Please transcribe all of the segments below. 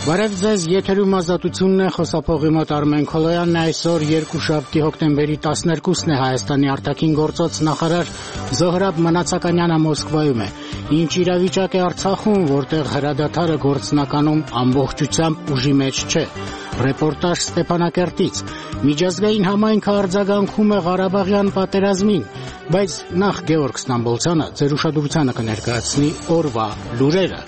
Բարև ձեզ, եթերում ազատությունն է, խոսափողի մոտ Արմեն Քոլոյանն է, այսօր երկուշաբթի հոկտեմբերի 12-ն է, Հայաստանի արտաքին գործոց նախարար Զոհրաբ Մնացականյանը Մոսկվայում է։ Ինչ իրավիճակ է Արցախում, որտեղ հրադադարը գործնականում ամբողջությամբ ուժի մեջ չէ։ Ռեպորտաժ Ստեփանակերտից։ Միջազգային համայնքը արձագանքում է Ղարաբաղյան պատերազմին, բայց նախ Գեորգ Ստամբոլցյանը ձեր ուշադրությանը կներկայացնի օրվա լուրերը։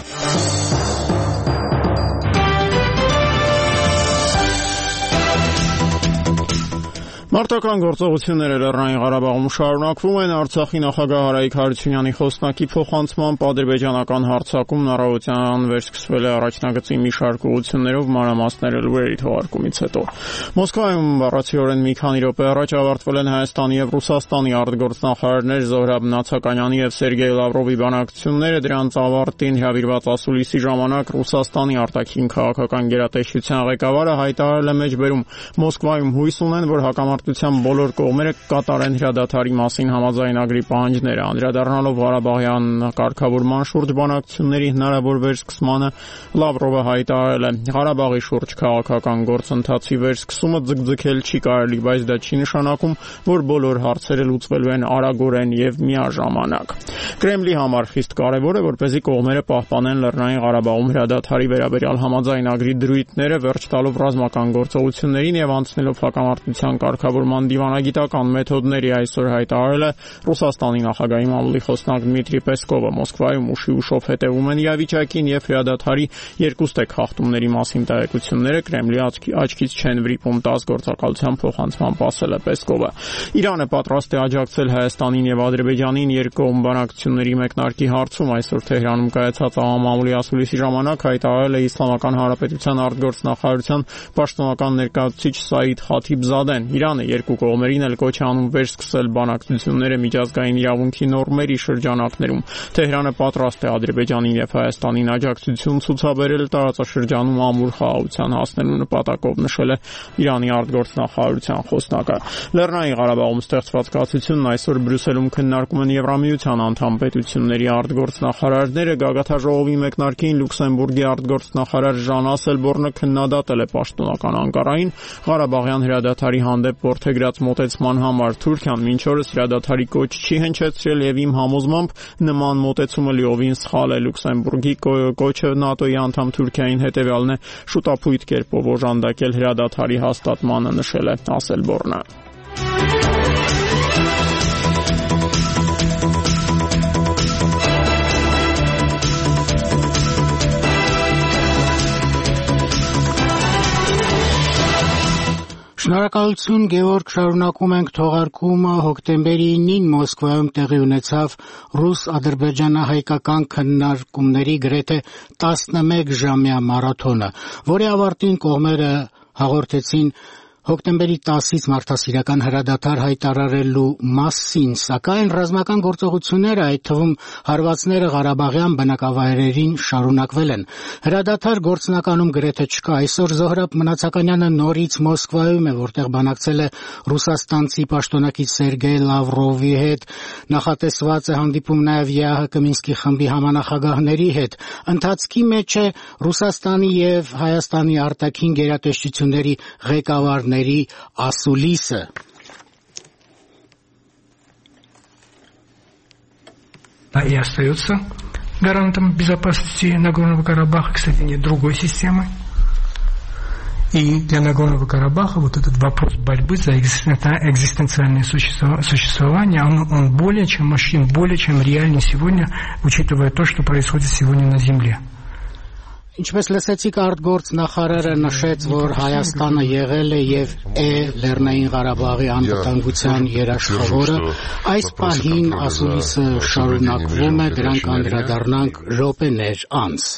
Մարտական գործողությունները Լեռնային Ղարաբաղում շարունակվում են, Արցախի նախագահ Արայիկ Հարությունյանի խոսնակի փոխանցմամբ ադրբեջանական հարձակումն առավոտյան վերսկսվել է առաջնագծի մի շարք ուղղություններով մանրամասները լուրերի թողարկումից հետո։ Մոսկվայում բառացիորեն մի քանի րոպե առաջ ավարտվել են Հայաստանի եւ Ռուսաստանի արտգործնախարարներ Զոհրաբ Մնացականյանի եւ Սերգեյ Լավրովի բանակցությունները, դրանց ավարտին հրավիրված ասուլիսի ժամանակ Ռուսաստանի արտաքին քաղաքական գերատեսչության ղեկավարը հայտարարել է մեջբերում Մոսկվայում հույս ունեն, որ հակամարտության բոլոր կողմերը կկատարեն հրադադարի մասին համաձայնագրի պահանջները, անդրադառնալով Ղարաբաղյան կարգավորման շուրջ բանակցությունների հնարավոր վերսկսմանը, Լավրովը հայտարարել է. Ղարաբաղի շուրջ քաղաքական գործընթացի վերսկսումը ձգձգել չի կարելի, բայց դա չի նշանակում, որ բոլոր հարցերը լուծվելու են արագորեն եւ միաժամանակ։ Կրեմլի համար խիստ կարևոր է, որպեսզի կողմերը պահպանեն Լեռնային Ղարաբաղում հրադադարի վերաբերյալ համաձայնագրի դրույթները, վերջ տալով ռազմական գործողություններին եւ անցնելով հակամարտության կարգավորման դիվանագիտական մեթոդների, այսօր հայտարարել է Ռուսաստանի նախագահի մամուլի խոսնակ Դմիտրի Պեսկովը։ Մոսկվայում ուշի ուշով հետևում են իրավիճակին եւ հրադադարի երկուստեք խախտումների մասին տեղեկությունները Կրեմլի աչքից չեն վրիպում, 10 գործակալության փոխանցմամբ ասել է Պեսկովը։ Իրանը պատրաստ է աջակցել Հայաստանին եւ Ադրբեջանին երկկողմ բանակցությունների մեկնարկի հարցում, այսօր Թեհրանում կայացած ԱՄԱՄՈՒ-ի ասուլիսի ժամանակ հայտարարել է Իսլամական Հանրապետության արտգործնախարարության պաշտոնական ներկայացուցիչ Սաիդ Խաթիբզադեն։ Իրանը երկու կողմերին էլ կոչ է անում վերսկսել բանակցությունները միջազգային իրավունքի նորմերի շրջանակներում։ Թեհրանը պատրաստ է Ադրբեջանին եւ Հայաստանին աջակցություն ցուցաբերել տարածաշրջանում ամուր խաղաղության հասնելու նպատակով, նշել է Իրանի արտգործնախարարության խոսնակը։ Լեռնային Ղարաբաղում ստեղծված կացությունն այսօր Բրյուսելում քննարկում են Եվրամիության անդամ պետությունների արտգործնախարարները։ Գագաթաժողովի մեկնարկին Լյուքսեմբուրգի արտգործնախարար Ժան Ասելբորնը քննադատել է պաշտոնական Անկարային Ղարաբաղյան հրադադարի հանդեպ որդեգրած մոտեցման համար։ Թուրքիան մինչ օրս հրադադարի կոչ չի հնչեցրել եւ իմ համոզմամբ նման մոտեցումը լիովին սխալ է։ Լյուքսեմբուրգի կոչը ՆԱՏՕ-ի անդամ Թուրքիային հետեւյալն է՝ շուտապույտ կերպով օժանդակել հրադադարի հաստատմանը, նշել է Ասելբորնը։ Շնորհակալություն Գեորգ, շարունակում ենք թողարկումը։ Հոկտեմբերի 9-ին Մոսկվայում տեղի ունեցավ ռուս-ադրբեջանահայկական քննարկումների գրեթե 11-ժամյա մարաթոնը, որի ավարտին կողմերը հաղորդեցին հոկտեմբերի 10-ից մարդասիրական հրադադար հայտարարելու մասին, սակայն ռազմական գործողությունները, այդ թվում հարվածները Ղարաբաղյան բնակավայրերին շարունակվել են։ Հրադադար գործնականում գրեթե չկա։ Այսօր Զոհրաբ Մնացականյանը նորից Մոսկվայում է, որտեղ բանակցել է ռուսաստանցի պաշտոնակից Սերգեյ Լավրովի հետ, նախատեսված է հանդիպում նաև ԵԱՀԿ Մինսկի խմբի համանախագահների հետ։ Ընթացքի մեջ է Ռուսաստանի եւ Հայաստանի արտաքին գերատեսչությունների ղեկավարների ասուլիսը։ И остается гарантом безопасности Нагорного Карабаха, кстати, нет другой системы. И для Нагорного Карабаха вот этот вопрос борьбы за экзистенциальное существование, он более чем реальный сегодня, учитывая то, что происходит сегодня на земле. Ինչպես լսեցիք, արտգործնախարարը նշեց, որ Հայաստանը եղել է եւ է Լեռնային Ղարաբաղի անվտանգության երաշխավորը։ Այս պահին ասուլիսը շարունակվում է, դրանք անդրադառնանք րոպեներ անց։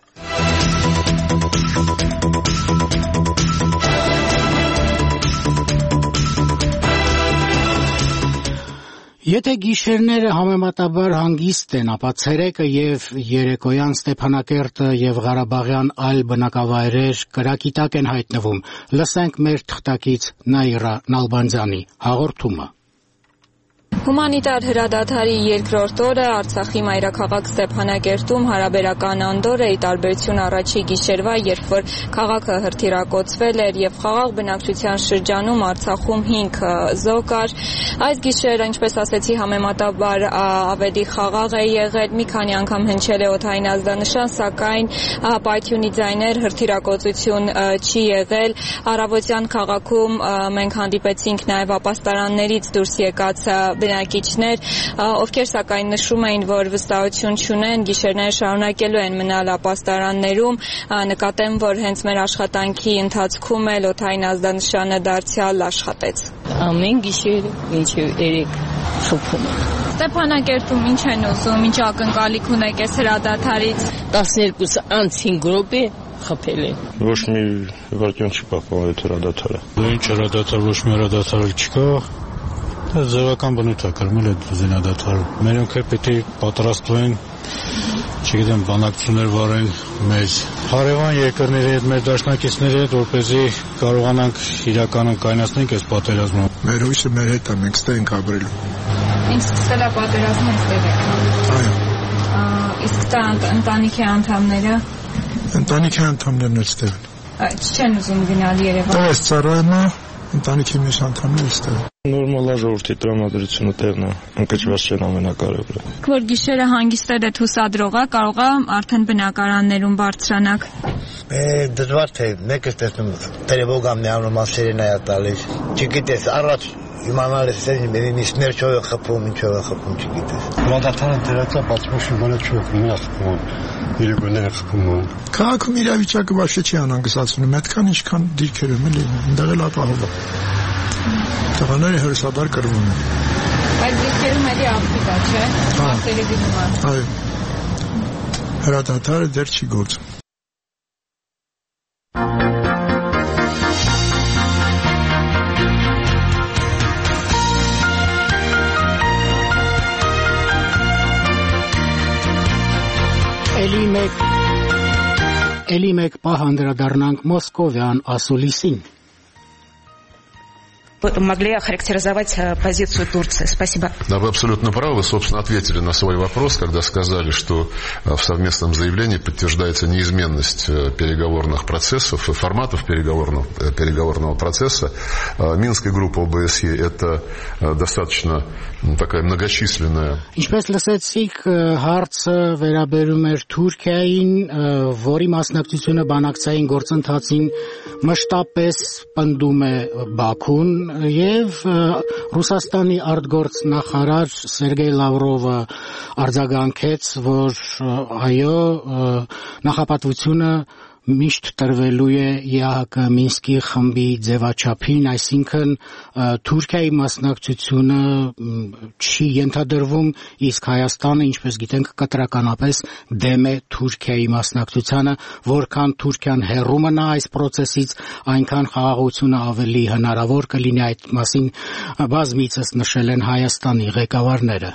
Եթե գիշերները համեմատաբար հանգիստ են, ապա ցերեկը եւ երեկոյան Ստեփանակերտը եւ Ղարաբաղյան այլ բնակավայրեր կրակի տակ են հայտնվում։ Լսենք մեր թղթակից Նաիրա Նալբանդյանի հաղորդումը։ Հումանիտար հրադադարի երկրորդ օրը Արցախի մայրաքաղաք Ստեփանակերտում հարաբերական անդոր է, ի տարբերություն առաջի գիշերվա, երբ որ քաղաքը հրթիռակոծվել էր եւ խաղաղ բնակչության շրջանում Արցախում 5 զոհ կար։ Այս գիշերը, ինչպես ասեցի, համեմատաբար ավելի խաղաղ է եղել, մի քանի անգամ հնչել է օդային ազդանշան, սակայն պայթյունի ձայներ, հրթիռակոծություն չի եղել։ Առավոտյան քաղաքում մենք հանդիպեցինք նաեւ ապաստարաններից դուրս եկած բնակիչներ, ովքեր սակայն նշում էին, որ վստահություն չունեն, գիշերները շարունակելու են մնալ ապաստարաններում, նկատեմ, որ հենց մեր աշխատանքի ընթացքում էլ օդային ազդանշանը դարձյալ աշխատեց։ Ամեն գիշեր մինչև 3 շփում։ Ստեփանակերտում ինչ են ուզում, ինչ ակնկալիք ունեք այս հրադադարից։ 12 անց 5 րոպե խփել է։ Ոչ մի վարքյուն չի պահպանվել այդ հրադադարը։ Ինչ հրադադար, ոչ մի հրադադար չկա։ Ձևական բնույթ է կրմել այդ զինադադարը։ Մեր ոնքեր պետք է պատրաստվեն, չգիտեմ, բանակցություններ վարեն մեզ հարևան երկրների հետ, մեր դաշնակիցների հետ, որպեսզի կարողանանք իրականում կայունացնել այս պատերազմը։ Մեր հույսը մեր հետ է, մենք ստե ենք ապրելու։ Ինչ սկսել է պատերազմը ստեղ եք։ Այո։ Իսկ ընտանիքի անդամները։ Ընտանիքի անդամներն էլ ստեղ են։ Չեն ուզում գնալ Երևան։ Այս ծառայումը ընտանիքի մյուս անդամները ստեղ են։ Նորմալ է ժողովրդի տրամադրությունը տեղն է, ընկճված չեն ամենակարևորը։ Որ գիշերը հանգիստերը հուսադրող է, կարող է արդեն բնակարաններում բարձրանաք։ Դժվար թե մեկը տեսնում տերևոգա միանում ասերին է տալիս։ Չգիտես, առաջ իմանալ ես ինչ ներչով է խփում, ինչով է խփում, չգիտես։ Հրադադարը դրածա բացմոշի բանը չի խփում, խփում։ Իրականները խփում։ Քաղաքում իրավիճակը ոչ չի անհանգստացնում, այդքան ինչքան դիրքեր եմ էլի, այնտեղ էլ ապահով է։ Տղաները հրսադար կրվում են։ Բայց դիրքերում էլի ակտիվ է, չէ՞։ Մարդերը գնում են։ Այո։ Հրադադարը դեռ չի գործում։ Էլի մեկ պահ անդրադառնանք Մոսկովյան ասուլիսին։ Могли охарактеризовать позицию Турции. Спасибо. Да, вы абсолютно правы. Вы, собственно, ответили на свой вопрос, когда сказали, что в совместном заявлении подтверждается неизменность переговорных процессов и форматов переговорного процесса. Минская группа ОБСЕ – это достаточно такая многочисленная. Ինչպես լսեցիք, հարցը վերաբերում էր Թուրքիային, որի մասնակցությունը բանակցային գործընթացին մշտապես պնդում է Բաքուն, եւ Ռուսաստանի արտգործնախարար Սերգեյ Լավրովը արձագանքեց, որ այո, նախապատվությունը միշտ տրվելու է ԵԱՀԿ Մինսկի խմբի ձևաչափին, այսինքն Թուրքիայի մասնակցությունը չի ենթադրվում, իսկ Հայաստանը, ինչպես գիտենք, կտրականապես դեմ է Թուրքիայի մասնակցությանը, որքան Թուրքիան հեռու մնա այս process-ից, այնքան խաղաղությունը ավելի հնարավոր կլինի, այդ մասին բազմիցս նշել են Հայաստանի ղեկավարները։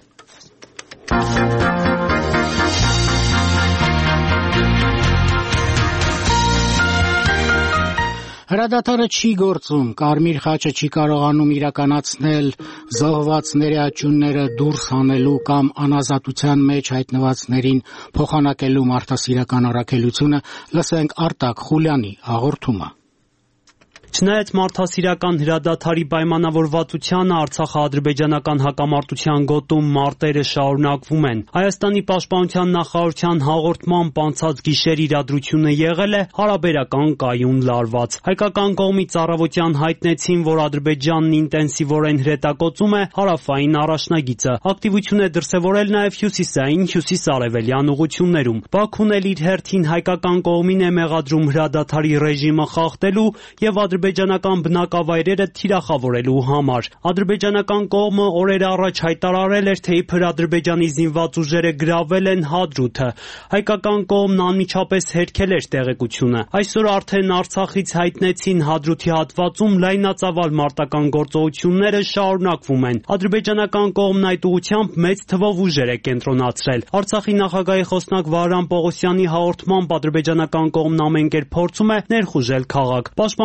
Հրադադարը չի գործում, Կարմիր խաչը չի կարողանում իրականացնել զոհվածների աճյունները դուրս հանելու կամ անազատության մեջ հայտնվածներին փոխանակելու մարդասիրական առաքելությունը, լսենք Արտակ Խուլյանի հաղորդումը։ Չնայած մարդասիրական հրադադարի պայմանավորվածությանը Արցախա-ադրբեջանական հակամարտության գոտում մարտերը շարունակվում են։ Հայաստանի պաշտպանության նախարարության հաղորդմամբ անցած գիշեր իրադրությունը եղել է հարաբերական կայուն լարված։ Հայկական կողմից առավոտյան հայտնեցին, որ Ադրբեջանն ինտենսիվորեն հրետակոծում է հարավային առաջնագիծը։ Ակտիվություն է դրսևորել նաև հյուսիսային, հյուսիս-արևելյան ուղղություններում։ Բաքուն էլ իր հերթին հայկական կողմին է մեղադրում հրադադարի ռեժիմը խախտելու եւ ադրբեջանական բնակավայրերը թիրախավորելու համար։ Ադրբեջանական կողմը օրեր առաջ հայտարարել էր, թե իբր Ադրբեջանի զինված ուժերը գրավել են Հադրութը։ Հայկական կողմն անմիջապես հերքել էր տեղեկությունը։ Այսօր արդեն Արցախից հայտնեցին Հադրութի հատվածում լայնածավալ մարտական գործողությունները շարունակվում են։ Ադրբեջանական կողմն այդ ուղղությամբ մեծ թվով ուժեր է կենտրոնացրել։ Արցախի նախագահի խոսնակ Վահրամ Պողոսյանի հաղորդմամբ ադրբեջանական կողմն ամեն կերպ փորձում է ներխուժել քաղաք։ Պաշտպանության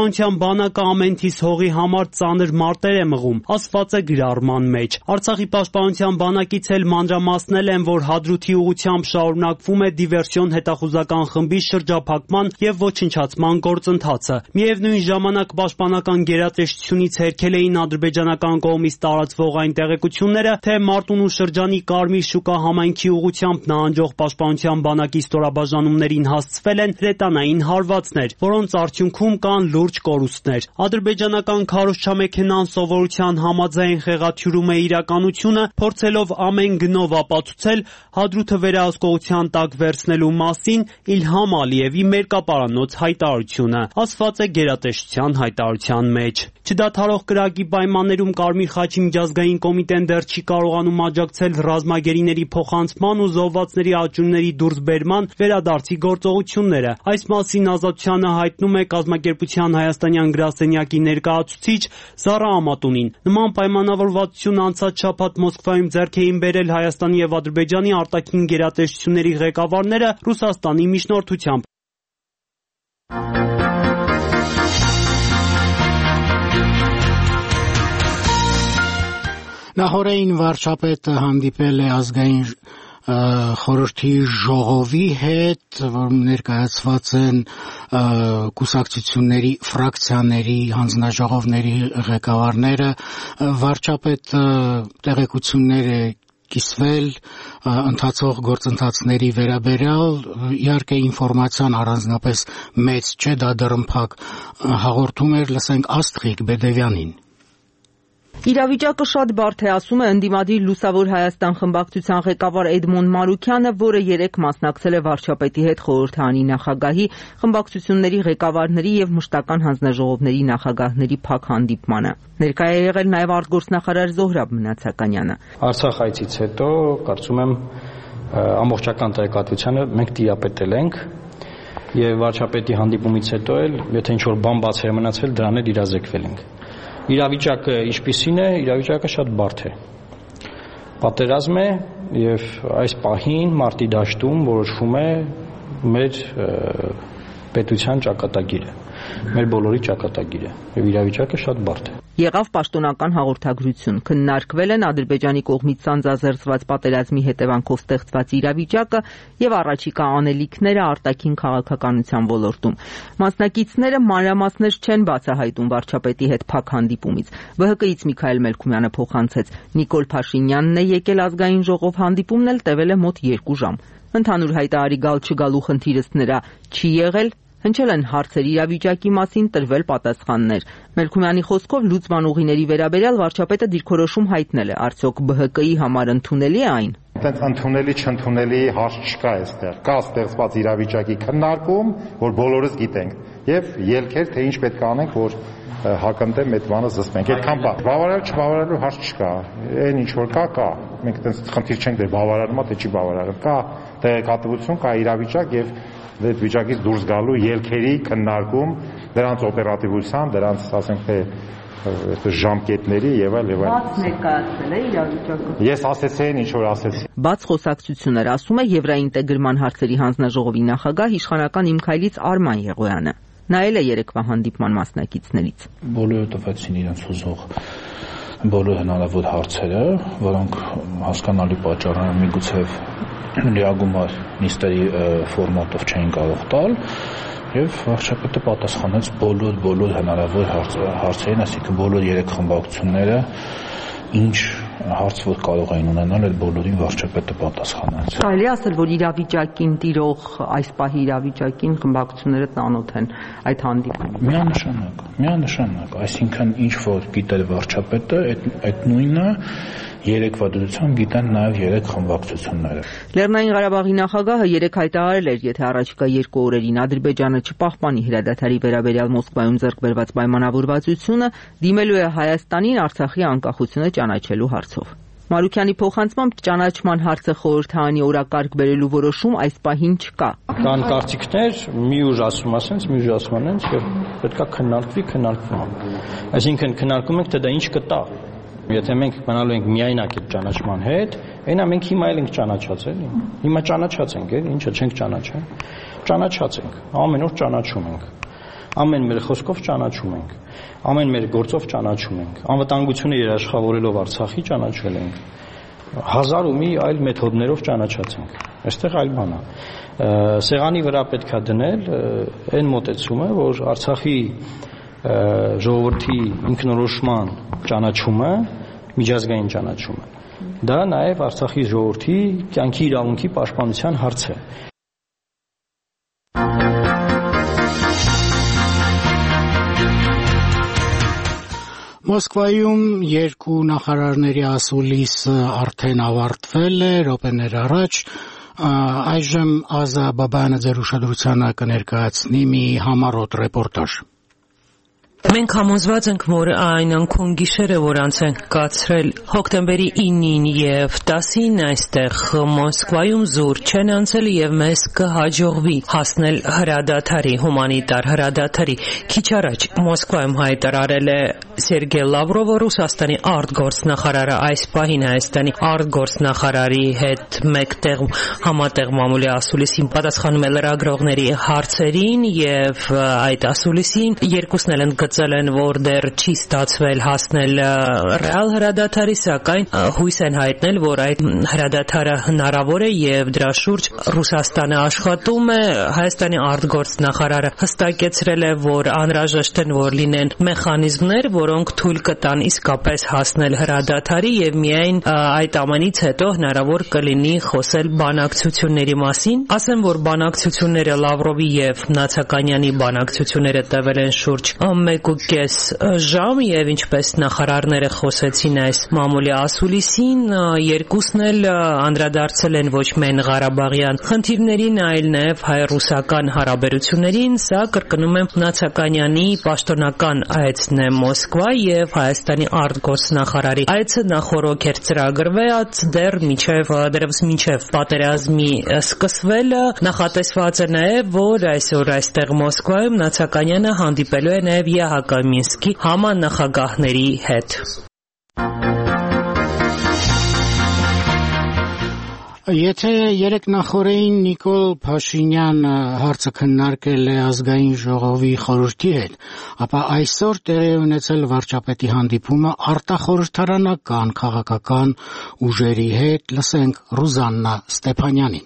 բանակը ամենթիս հողի համար ծանր մարտեր է մղում, ասված է գրառման մեջ։ Արցախի պաշտպանության բանակից էլ մանրամասնել են, որ Հադրութի ուղղությամբ շարունակվում է դիվերսիոն հետախուզական խմբի շրջափակման եւ ոչնչացման գործընթացը։ Միևնույն ժամանակ պաշտպանական գերատեսչությունից հերքել էին ադրբեջանական կողմից տարածվող այն տեղեկությունները, թե Մարտունու շրջանի Կարմիր շուկա համայնքի ուղղությամբ նահանջող պաշտպանության բանակի ստորաբաժանումներին հասցվել են հրետանային հարվածներ, որոնց արդյունքում կան լուրջ կորուստներ։ Ադրբեջանական քարոզչամեքենան սովորության համաձայն խեղաթյուրում է իրականությունը, փորձելով ամեն գնով ապացուցել Հադրութը վերահսկողության տակ վերցնելու մասին Իլհամ Ալիևի մերկապարանոց հայտարարությունը, ասված է գերատեսչության հայտարարության մեջ։ Չդադարող կրակի պայմաններում Կարմիր խաչի միջազգային կոմիտեն դեռ չի կարողանում աջակցել ռազմագերիների փոխանցման ու զոհվածների աճուրների դուրսբերման վերադարձի գործողությունները։ Այս մասին Ազատությանը հայտնում է կազմակերպության հայաստանյան գրասենյակի ներկայացուցիչ Զառա Ամատունին։ Նման պայմանավորվածություն անցած շաբաթ Մոսկվայում ձեռք էին բերել Հայաստանի եւ Ադրբեջանի արտաքին գերատեսչությունների ղեկավարները Ռուսաստանի միջնորդությամբ։ Նախորդին վարչապետը հանդիպել է ազգային խորհրդի ժողովի հետ, որում ներկայացված են կուսակցությունների ֆրակցիաների հանձնաժողովների ղեկավարները, վարչապետը տեղեկություններ է կիսվել ընթացող գործընթացների վերաբերյալ, իհարկե ինֆորմացիան առանձնապես մեծ չէ, դա դռնփակ հաղորդում էր, լսենք Աստղիկ Բեդևյանին։ Իրավիճակը շատ բարդ է, ասում է ընդդիմադիր Լուսավոր Հայաստան խմբակցության ղեկավար Էդմոն Մարուկյանը, որը երեկ մասնակցել է վարչապետի հետ խորհրդարանի նախագահի, խմբակցությունների ղեկավարների եւ մշտական հանձնաժողովների նախագահների փակ հանդիպմանը։ Ներկայ է եղել նաեւ արտգործնախարար Զոհրաբ Մնացականյանը։ Արցախ այցից հետո, կարծում եմ, ամբողջական տեղեկատվությանը մենք տիրապետել ենք եւ վարչապետի հանդիպումից հետո էլ, եթե ինչ-որ բան բաց է մնացել, դրան էլ իրազեկվել ենք։ Իրավիճակը ինչպիսին է, իրավիճակը շատ բարդ է։ Պատերազմ է եւ այս պահին մարտի դաշտում որոշվում է մեր պետության ճակատագիրը, մեր բոլորի ճակատագիրը եւ իրավիճակը շատ բարդ է։ Եղավ պաշտոնական հաղորդագրություն, քննարկվել են Ադրբեջանի կողմից սանձազերծված պատերազմի հետևանքով ստեղծված իրավիճակը եւ առաջիկա անելիքները արտաքին քաղաքականության ոլորտում։ Մասնակիցները մանրամասներ չեն բացահայտում վարչապետի հետ փակ հանդիպումից։ ԲՀԿ-ից Միքայել Մելքումյանը փոխանցեց. Նիկոլ Փաշինյանն է եկել ազգային ժողով, հանդիպումն էլ տևել է մոտ 2 ժամ։ Ընդհանուր հայտարարի գալ-չգալու խնդիրս նրա չի եղել, հնչել են հարցեր իրավիճակի մասին, տրվել պատասխաններ։ Մելքումյանի խոսքով լուծման ուղիների վերաբերյալ վարչապետը դիրքորոշում հայտնել է, արդյոք ԲՀԿ-ի համար ընդունելի է այն։ Այդպես ընդունելի չընդունելի հարց չկա այստեղ։ Կա ստեղծված իրավիճակի քննարկում, որ բոլորս գիտենք, եւ ելքեր, թե ինչ պետք է անենք, որ հակընդդեմ այդ բանը զսպենք։ Այդքան բան։ Բավարար չբավարարելու հարց չկա։ Այն ինչ որ կա։ Մենք այդպես խնդիր չենք դե բավարարում, թե չի բավարարում։ Կա տեղեկատվություն, կա իրավիճակ եւ այդ վիճակից դուրս գալու ելքերի քննարկում, դրանց օպերատիվության, դրանց, ասենք թե, այդպես ժամկետների եւ այլ եւ այլ։ Բաց ներկայացել է իրավիճակը։ Ես ասեցի, ինչ որ ասեցի։ Բաց խոսակցություններ, ասում է Եվրաինտեգրման հարցերի հանձնաժողովի նախագահ իշխանական Իմ Քայլից Արման Եղոյանը։ Նա էլ է երեկվա հանդիպման մասնակիցներից։ Բոլորը տվեցին իրենց ուզող բոլոր հնարավոր հարցերը, որոնք հասկանալի պատճառով միգուցե լիագումար նիստերի ֆորմատով չէին կարող տալ եւ վարչապետը պատասխանեց բոլոր հնարավոր հարցերին, այսինքն բոլոր 3 խմբակցությունները ինչ հարց որ կարող էին ունենալ, այդ բոլորին վարչապետը պատասխանեց։ Կարելի ասել, որ իրավիճակին տիրող այս պահի իրավիճակին խմբակցությունները ծանոթ են այդ հանդիպումին։ Միանշանակ, այսինքն ինչ որ գիտել վարչապետը, այդ նույնը երեկվա դրությամբ գիտեն նաև 3 խմբակցությունները։ Լեռնային Ղարաբաղի նախագահը երեկ հայտարարել էր, եթե առաջիկա 2 օրերին Ադրբեջանը չպահպանի հրադադարի վերաբերյալ Մոսկվայում ձեռք բերված պայմանավորվածությունը, դիմելու է Հայաստանին Արցախի անկախությունը ճանաչելու հարցով։ Մարուկյանի փոխանցմամբ ճանաչման հարցը խորհրդարանի օրակարգ բերելու որոշում այս պահին չկա։ Կան կարծիքներ, մի ուժ ասում ասենց, մի ուժ ասում անենց, եւ պետքա քննարկվում։ Այսինքն քննարկում ենք, թե դա ինչ կտա։ Եթե մենք մնալու ենք միայնակ այդ ճանաչման հետ, այնա մենք հիմա էլ ենք ճանաչած, էլի։ Հիմա ճանաչած ենք, էլի, ինչը չենք ճանաչել։ Ճանաչած ենք, ամեն օր ճանաչում ենք։ ամեն մեր խոսքով ճանաչում ենք, ամեն մեր գործով ճանաչում ենք, անվտանգությունը երաշխավորելով Արցախի ճանաչվել ենք, հազար ու մի այլ մեթոդներով ճանաչած ենք, այստեղ այլ բան է, սեղանի վրա պետք է դնել այն մոտեցումը, որ Արցախի ժողովրդի ինքնորոշման ճանաչումը, միջազգային ճանաչումը, դա նաև Արցախի ժողովրդի կյանքի իրավունքի պաշտպանության հարց է։ Մոսկվայում երկու նախարարների ասուլիսը արդեն ավարտվել է րոպեներ առաջ, այժմ Ազա Բաբայանը ձեր ուշադրությանը կներկայացնի մի համառոտ ռեպորտաժ։ Մենք համոզված ենք, որ այն անկուն գիշերը, որ անց ենք կացրել հոկտեմբերի 9-ին և 10-ին այստեղ Մոսկվայում զուր չեն անցել և մեզ կհաջողվի հասնել հրադադարի, հումանիտար հրադադարի։ Քիչ առաջ Մոսկվայում հայտարարել է Սերգեյ Լավրովը, Ռուսաստանի արտգործնախարարը, այս պահին Հայաստանի արտգործնախարարի հետ մեկտեղ համատեղ մամուլի ասուլիսին պատասխանում է լրագրողների հարցերին և այդ ասուլիսին երկուսն էլ ընդգծել են, որ դեռ չի ստացվել հասնել ռեալ հրադադարի, սակայն հույս են հայտնել, որ այդ հրադադարը հնարավոր է և դրա շուրջ Ռուսաստանը աշխատում է։ Հայաստանի արտգործնախարարը հստակեցրել է, որ անհրաժեշտ են, որ լինեն մեխանիզմներ, որոնք թույլ կտան իսկապես հասնել հրադադարի և միայն այդ ամենից հետո հնարավոր կլինի խոսել բանակցությունների մասին։ Ասեմ, որ բանակցությունները Լավրովի և Նացականյանի բանակցությունները տևել են շուրջ 1.5 ժամ և ինչպես նախարարները խոսեցին այս մամուլի ասուլիսին, երկուսն էլ անդրադարձել են ոչ միայն Ղարաբաղյան խնդիրներին, այլ նաև հայ-ռուսական հարաբերություններին։ Սա, կրկնում եմ, Նացականյանի պաշտոնական այցն է Մոսկվա և Հայաստանի արտգործնախարարի այցը նախօրոք էր ծրագրված դեռևս մինչև պատերազմի սկսվելը։ Նախատեսված է նաև, որ այսօր այստեղ Մոսկվայում Նացականյանը հանդիպելու է նաև Յահակամինսկի համանախագահների հետ։ Եթե երեք նախորդին Նիկոլ Փաշինյանը հարցը քննարկել է ազգային ժողովի խորհրդի հետ, ապա այսօր տեղի է ունեցել վարչապետի հանդիպումը արտախորհրդարանական քաղաքական ուժերի հետ, լսենք Ռուզաննա Ստեփանյանին։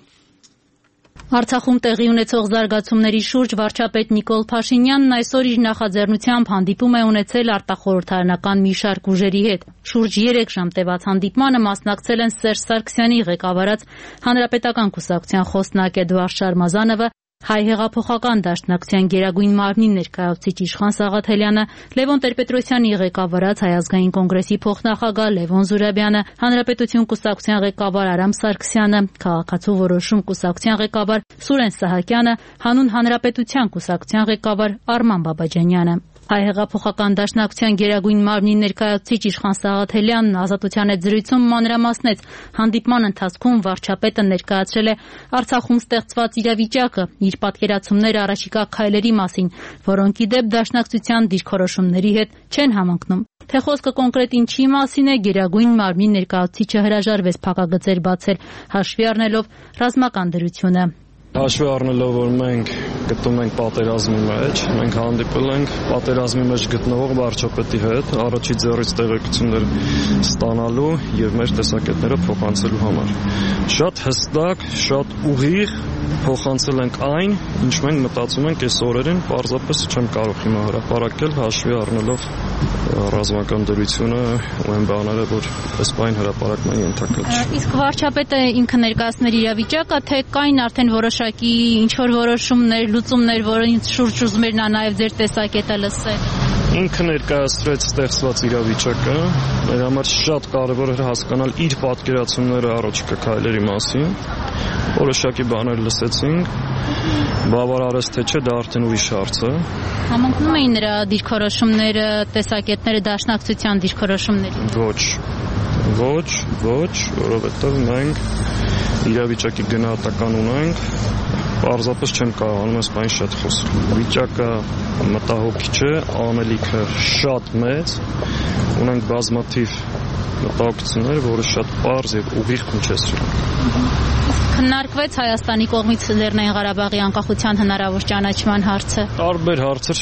Արցախում տեղի ունեցող զարգացումների շուրջ վարչապետ Նիկոլ Փաշինյանն այսօր իր նախաձեռնությամբ հանդիպում է ունեցել արտախորհրդարանական մի շարք ուժերի հետ։ Շուրջ 3 ժամ տևած հանդիպմանը մասնակցել են Սերժ Սարգսյանի ղեկավարած Հանրապետական կուսակցության խոսնակ Էդվարդ Շարմազանովը, Հայ հեղափոխական դաշնակցության գերագույն մարմնի ներկայացուցիչ Իշխան Սաղաթելյանը, Լևոն Տեր-Պետրոսյանի ղեկավարած Հայ ազգային կոնգրեսի փոխնախագահ Լևոն Զուրաբյանը, Հանրապետություն կուսակցության ղեկավար Արամ Սարգսյանը, Քաղաքացու որոշում կուսակցության ղեկավար Սուրեն Սահակյանը, Հանուն Հանրապետության կուսակցության ղեկավար Արման Բաբաջանյանը։ Հայ հեղափոխական դաշնակցության գերագույն մարմնի ներկայացուցիչ Իշխան Սաղաթելյանն Ազատության հետ զրույցում մանրամասնեց հանդիպման ընթացքում վարչապետը ներկայացրել է Արցախում ստեղծված իրավիճակը, իր պատկերացումները առաջիկա քայլերի մասին, որոնք ի դեպ դաշնակցության դիրքորոշումների հետ չեն համընկնում։ Թե խոսքը կոնկրետ ինչի մասին է, գերագույն մարմնի ներկայացուցիչը հրաժարվեց փակագծեր բացել, հաշվի առնելով ռազմական դրությունը։ Հաշվի առնելով, որ մենք գտնվում ենք պատերազմի մեջ, մենք հանդիպել ենք պատերազմի մեջ գտնվող վարչապետի հետ, առաջի ձեռից տեղեկություններ ստանալու եւ մեր տեսակետները փոխանցելու համար։ Շատ հստակ, շատ ուղիղ փոխանցել ենք այն, ինչ մենք մտածում ենք այս օրերին, պարզապես չեմ կարող հիմա հրապարակել, հաշվի առնելով ռազմական դրությունը ու այն բաները, որ այս բան հրապարակման ենթակա չէ։ Իսկ վարչապետը ինքը ներկայացնել իրավիճակը, թե կային արդեն որոշակի ինչ-որ որոշումներ, լուծումներ, որոնց շուրջ ուզում էր նա նաև ձեր տեսակետը լսել։ Ինքը ներկայացրեց ստեղծված իրավիճակը, մեր համար շատ կարևոր էր հասկանալ իր պատկերացումները առաջիկա քայլերի մասին։ Որոշակի բաներ լսեցինք, բավարարես թե չէ, դա արդեն ուրիշ հարց է։ Համընկնում էին նրա դիրքորոշումները, տեսակետները դաշնակցության դիրքորոշումներին։ Ոչ, որովհետև մենք իրավիճակի գնահատական ունենք, պարզապես չեմ կարողանում այս բանի շատ խոսել։ Վիճակը մտահոգիչ է, անելիքը շատ մեծ, ունենք բազմաթիվ մտահոգություններ, որը շատ պարզ եւ ուղիղ հնչեցրել։ Քննարկվեց Հայաստանի կողմից Լեռնային Ղարաբաղի անկախության հնարավոր ճանաչման հարցը։ Տարբեր հարցեր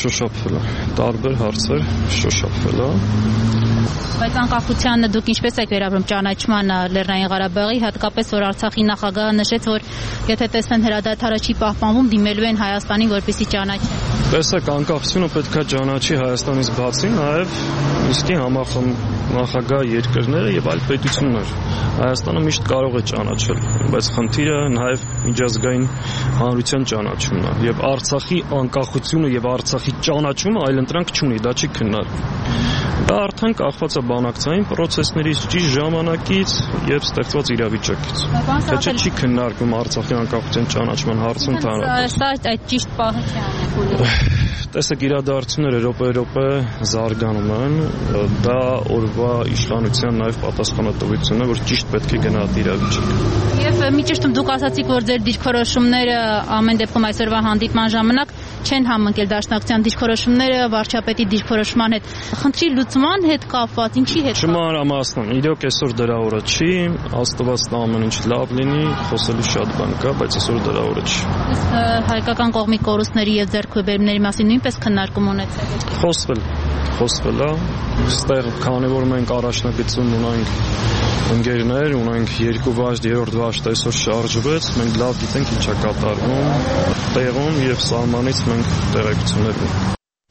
շոշափվել է։ Բայց անկախությանը դուք ինչպես եք վերաբերում ճանաչմանը Լեռնային Ղարաբաղի, հատկապես որ Արցախի նախագահը նշեց, որ եթե տեսնեն հրադադարը չի պահպանվում, դիմելու են Հայաստանին, որպեսզի ճանաչեն։ Տեսեք, անկախությունը պետք է ճանաչի Հայաստանից բացի նաև իսկի համախմբական երկրները եւ այլ պետություններ։ Հայաստանը միշտ կարող է ճանաչել, բայց խնդիրը նաև միջազգային հանրության ճանաչումն է եւ Արցախի անկախությունը եւ Արցախի ճանաչումը այլընտրանք չունի, դա չի քննարկվում։ Դա արդեն կախված է բանակցային process-ներից, ճիշտ ժամանակից եւ ստեղծված իրավիճակից։ Դա չի քննարկվում Արցախի անկախության ճանաչման հարցը ընդհանրապես։ Սա այդ ճիշտ պահը չի անելու։ Տեսեք, իրադարձությունները րոպե զարգանում են, դա օրվա իշխանության նաև պատասխանատվությունն է, որ ճիշտ պետք է գնա այդ իրավիճակը։ Եվ մի ճիշտում դուք ասացիք, որ ձեր դիրքորոշումները ամեն դեպքում այսօրվա հանդիպման ժամանակ չեն համընկել Դաշնակցության դիրքորոշումները վարչապետի դիրքորոշման հետ։ Խնդրի լուծման հետ կապված, ինչի հետ։ Չմանրամասնում, իրոք այսօր դրա օրը չի, Աստված տա ամեն ինչ լավ լինի, խոսելու շատ բան կա, բայց այսօր դրա օրը չի։ Իսկ հայկական կողմի կորուստների եւ ձեռքբերումների մասին նույնպես քննարկում ունեցել։ Խոսվել է, այստեղ քանի որ մենք առաջնագծում ունենք ընկերներ, ունենք 2 վաշտ, 3-րդ վաշտը այսօր շարժվեց, մենք լավ գիտենք ինչ է կատարվում տեղում եւ սահմանից մենք տեղեկություններ ունենք։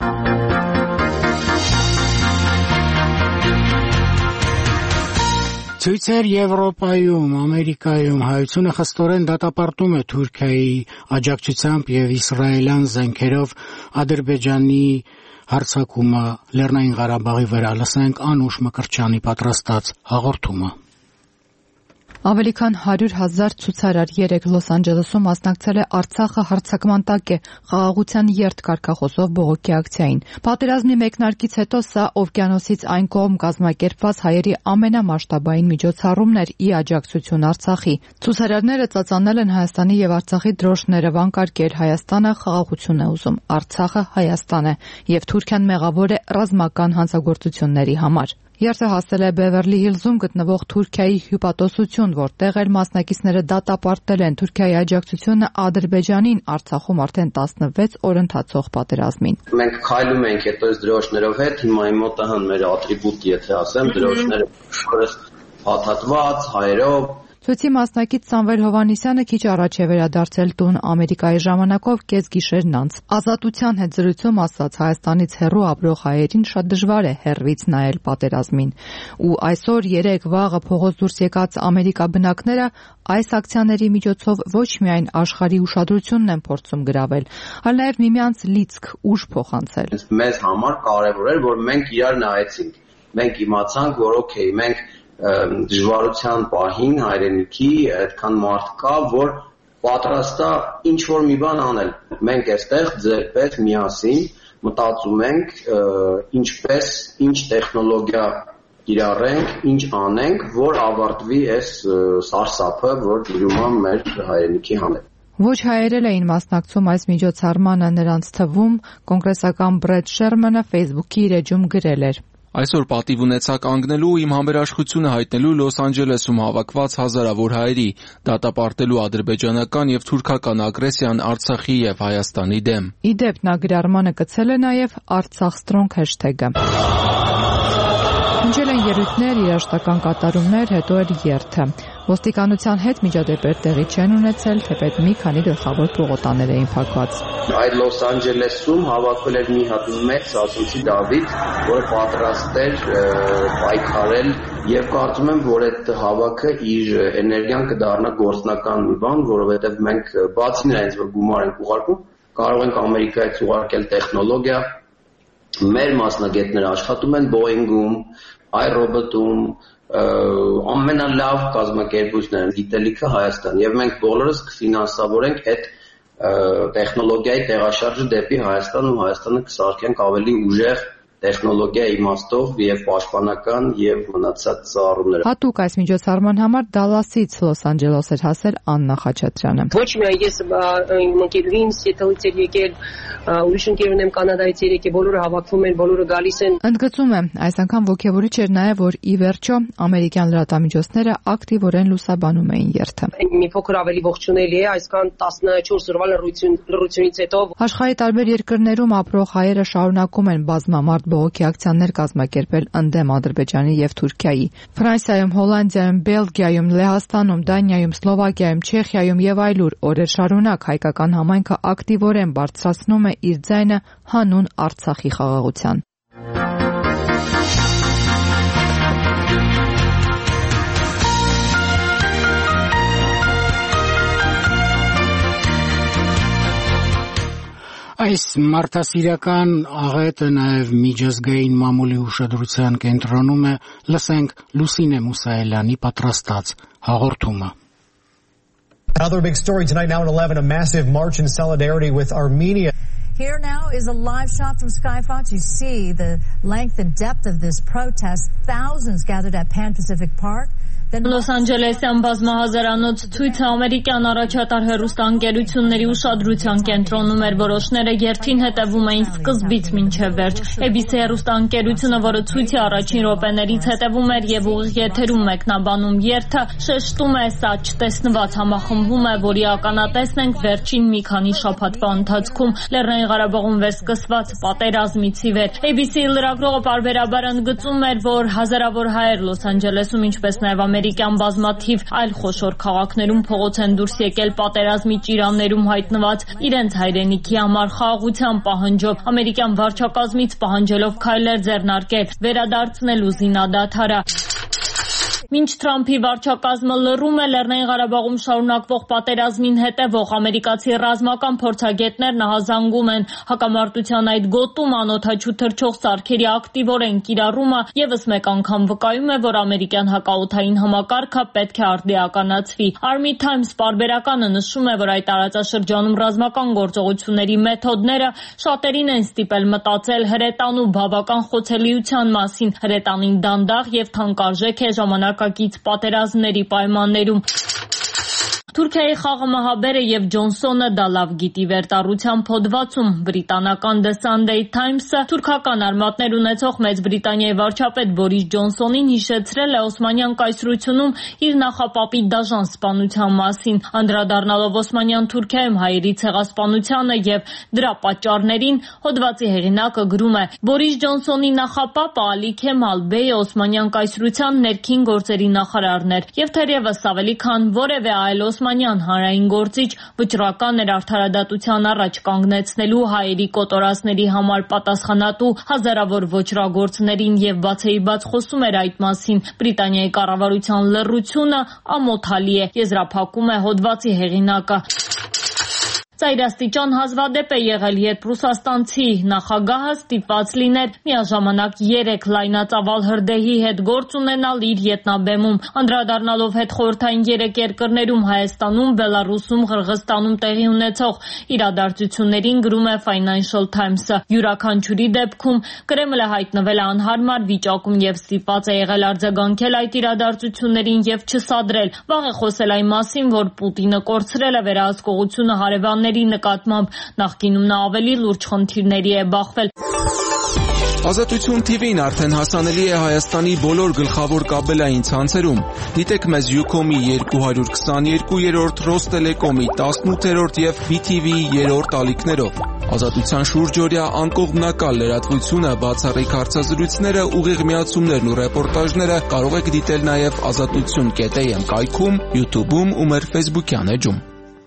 Ցույցեր Եվրոպայում, Ամերիկայում հայությունը խստորեն դատապարտում է Թուրքիայի աջակցությամբ եւ իսրայելյան զենքերով Ադրբեջանի հարձակումը Լեռնային Ղարաբաղի վրա։ Լսենք Անուշ Մկրտչյանի պատրաստած հաղորդումը։ Ավելի քան 100,000 ցուցարար 3 Լոս Անջելեսում մասնակցել է Արցախը հարձակման տակ է խաղաղության երթ կարգախոսով բողոքի ակցիային։ Պատերազմի մեկնարկից հետո սա օվկիանոսից այն կողմ կազմակերպված հայերի ամենամասշտաբային միջոցառումն էր ի աջակցություն Արցախի։ Ցուցարարները ծածանել են Հայաստանի եւ Արցախի դրոշները, վանկարկել Հայաստանը խաղաղություն է ուզում, Արցախը Հայաստան է եւ Թուրքիան մեղավոր է ռազմական հանցագործությունների համար։ Երթը հասել է Բևերլի Հիլզում գտնվող Թուրքիայի հյուպատոսություն, որտեղ էլ մասնակիցները դատապարտել են Թուրքիայի աջակցությունը Ադրբեջանին Արցախում արդեն 16 օր ընթացող պատերազմին։ Մենք քայլում ենք հետո այս դրոշներով հետ, հիմա իմ մոտ է մեր ատրիբուտ, եթե ասեմ, դրոշները շքորս փաթաթված հայերով։ Ցույցի մասնակից Սամվել Հովանիսյանը քիչ առաջ է վերադարձել տուն Ամերիկայի ժամանակով կեսգիշերն անց։ Ազատության հետ զրույցում ասաց Հայաստանից հեռու ապրող հայերին շատ դժվար է հեռվից նայել պատերազմին։ Ու այսօր 3 վաղը փողոց դուրս եկած Ամերիկա բնակները այս ակցիաների միջոցով ոչ միայն աշխարհի ուշադրությունն են փորձում գրավել, այլ նաև միմյանց լիցք ուժ փոխանցել։ Մեզ համար կարևոր էր, որ մենք իրար նայեցինք։ Մենք իմացանք, որ օքեյ, մենք դժվարության պահին հայրենիքի այդքան մարդ կա, որ պատրաստ է ինչ որ մի բան անել։ Մենք այստեղ ձեր պես միասին մտածում ենք ինչպես, ինչ տեխնոլոգիա կիրառենք, ինչ անենք, որ ավարտվի այս սարսափը, որ դիրում է մեր հայրենիքի հանդեպ։ Ոչ հայերել էին մասնակցում այս միջոցառմանը, նրանց թվում կոնգրեսական Բրեդ Շերմանը Facebook-ի իր էջում գրել էր. Այսօր պատիվ ունեցա կանգնելու ու իմ համերաշխությունը հայտնելու Լոս Անջելեսում հավաքված հազարավոր հայերի, դատապարտելու ադրբեջանական եւ թուրքական ագրեսիան Արցախի եւ Հայաստանի դեմ։ Ի դեպ նա գրառմանը կցել է նաեւ Artsakh Strong hashtag-ը։ Հնչել են ելույթներ, երաժշտական կատարումներ, հետո էր երթը։ Ոստիկանության հետ միջադեպեր տեղի չեն ունեցել, թեպետ մի քանի գլխավոր պողոտաներ էին փակված։ Այդ Լոս Անջելեսում հավաքվել էր մի հատ մեծ ասացի Դավիթ, որը պատրաստ էր պայքարել եւ կարծում եմ, որ այդ հավաքը իր էներգիան կդառնա գործնական մի բան, որովհետեւ մենք բացի նրանից, որ գումար ենք ուղարկում, կարող ենք Ամերիկայից ուղարկել տեխնոլոգիա։ Մեր մասնագետները աշխատում են Boeing-ում, iRobot-ում, ամենալավ կազմակերպություններն գիտելիքը Հայաստան եւ մենք բոլորս կֆինանսավորենք այդ տեխնոլոգիայի տեղաշարժը դեպի Հայաստան ու Հայաստանը կսարքենք ավելի ուժեղ տեխնոլոգիա իմաստով եւ պաշտպանական եւ մնացած ծառայությունները։ Հատուկ այս միջոցառման համար Դալասից Լոս Անջելոս էր հասել Աննա Խաչատրյանը։ Ոչ միայն ես իմ ընկերուհին Սիեթլից էր եկել, ուրիշ ընկերուհին եմ Կանադայից եկել, բոլորը հավաքվում են, բոլորը գալիս են։ Ընդգծում է, այս անգամ ոգևորիչ էր նաեւ, որ ի վերջո ամերիկյան լրատվամիջոցները ակտիվորեն լուսաբանում էին երթը։ Մի փոքր ավելի ողջունելի է այսքան 14 օրվա լռությունից հետո։ Աշխարհի տարբեր երկրներում ապրող հայերը շարունակում են բազմամարդ բողոքի ակցիաներ կազմակերպել ընդդեմ Ադրբեջանի եւ Թուրքիայի։ Ֆրանսիայում, Հոլանդիայում, Բելգիայում, Լեհաստանում, Դանիայում, Սլովակիայում, Չեխիայում եւ այլուր օրեր շարունակ հայկական համայնքը ակտիվորեն բարձրացնում է իր ձայնը հանուն Արցախի խաղաղության։ Այս մարդասիրական աղետը նաև միջազգային մամուլի ուշադրության կենտրոնում է, լսենք Լուսինե Մուսայելյանի պատրաստած հաղորդումը։ Another big story tonight now at 11, a massive march in solidarity with Armenia. Here now is a live shot from Sky Fox. You see the length and depth of this protest. Thousands gathered at Pan Pacific Park. Լոս Անջելեսյան բազմահազարանոց ցույցը ամերիկյան առաջատար հեռուստաընկերությունների ուշադրության կենտրոնում էր, որոշները երթին հետևում էին սկզբից մինչև վերջ։ ABC հեռուստաընկերությունը, որը ցույցի առաջին րոպեներից հետևում էր եւ ուղիղ եթերում մեկնաբանում երթը, շեշտում է, սա չտեսնված համախմբում է, որի ականատեսն ենք վերջին մի քանի շաբաթվա ընթացքում Լեռնային Ղարաբաղում վերսկսված պատերազմից ի վեր։ ABC լրագրողը պարբերաբար ընդգծում էր, որ հազարավոր հայեր Լոս Անջելեսում, ինչպես նաեւ ամերիկյան բազմաթիվ այլ խոշոր քաղաքներում փողոց են դուրս եկել պատերազմի ճիրաններում հայտնված իրենց հայրենիքի համար խաղաղության պահանջով, ամերիկյան վարչակազմից պահանջելով քայլեր ձեռնարկել, վերադարձնելու զինադադարը։ Մինչ Թրամփի վարչակազմը լռում է Լեռնային Ղարաբաղում շարունակվող պատերազմին հետևող ամերիկացի ռազմական փորձագետներն ահազանգում են հակամարտության այդ գոտում անօդաչու թռչող սարքերի ակտիվորեն կիրառումը եւս մեկ անգամ վկայում է, որ ամերիկյան հակաօդային համակարգը պետք է արդիականացվի։ Army Times պարբերականը նշում է, որ այդ տարածաշրջանում ռազմական գործողությունների մեթոդները շատերին են ստիպել մտածել հրետանու բավական խոցելիության մասին, հրետանին դանդաղ եւ թանկարժեք է ժամանակակից պատերազմների պայմաններում։ Թուրքիայի խաղամահաբերը եւ Ջոնսոնը դա լավ գիտի վերտառությամբ հոդվածում բրիտանական The Sunday Times-ը թուրքական արմատներ ունեցող Մեծ Բրիտանիայի վարչապետ Բորիս Ջոնսոնին հիշեցրել է Օսմանյան կայսրությունում իր նախապապի դաժան սպանության մասին, անդրադառնալով Օսմանյան Թուրքիայում հայերի ցեղասպանությանը եւ դրա պատճառներին, հոդվածի հեղինակը գրում է. Բորիս Ջոնսոնի նախապապը Ալի Քեմալ Բեյը Օսմանյան կայսրության ներքին գործերի նախարարն էր եւ թերևս ավելի քան որևէ այլ Օսմանյան հանրային գործիչ վճռական էր արդարադատության առաջ կանգնեցնելու հայերի կոտորածների համար պատասխանատու հազարավոր ոճրագործներին եւ բացեիբաց խոսում էր այդ մասին։ Բրիտանիայի կառավարության լռությունը ամոթալի է, եզրափակում է հոդվածի հեղինակը։ Ծայրաստիճան հազվադեպ է եղել, երբ ռուսաստանցի նախագահը ստիպված լիներ միաժամանակ 3 լայնածավալ հրդեհի հետ գործ ունենալ իր ետնաբեմում, անդրադառնալով հետխորհրդային 3 երկրներում Հայաստանում, Բելարուսում, Ղրղստանում տեղի ունեցող իրադարձություններին գրում է Financial Times-ը։ Յուրաքանչյուրի դեպքում Կրեմլը հայտնվել է անհարմար վիճակում եւ ստիպված է եղել արձագանքել այդ իրադարձություններին եւ չսադրել։ Վաղ է խոսել այն մասին, որ Պուտինը կորցրել է վերահսկողությունը հարևանների նկատմամբ, նախկինում նա ավելի լուրջ խնդիրների է բախվել։ Ազատություն TV-ն արդեն հասանելի է Հայաստանի բոլոր գլխավոր կաբելային ցանցերում։ Դիտեք մեզ Ucom-ի 222-րդ, Ռոստելեկոմի 18-րդ եւ BTV-ի 3-րդ ալիքներով։ Ազատության շուրջօրյա անկողմնակալ լրատվությունը, բացառիկ հարցազրույցները, ուղիղ միացումներն ու ռեպորտաժները կարող եք դիտել նաեւ azatutsun.am կայքում, YouTube-ում ու մեր Facebook-յան էջում։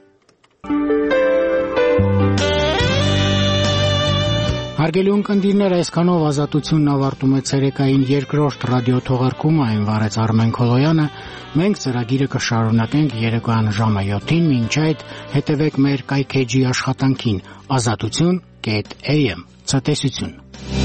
Հարգելի ունկնդիրներ, այսքանով Ազատությունն ավարտում է ցերեկային երկրորդ ռադիոթողարկումը, այն վարեց Արմեն Քոլոյանը։ Մենք ծրագիրը կշարունակենք երեկոյան ժամը 7-ին, մինչ այդ հետևեք մեր կայքեջի աշխատանքին azatutsun.am։ Ցտեսություն։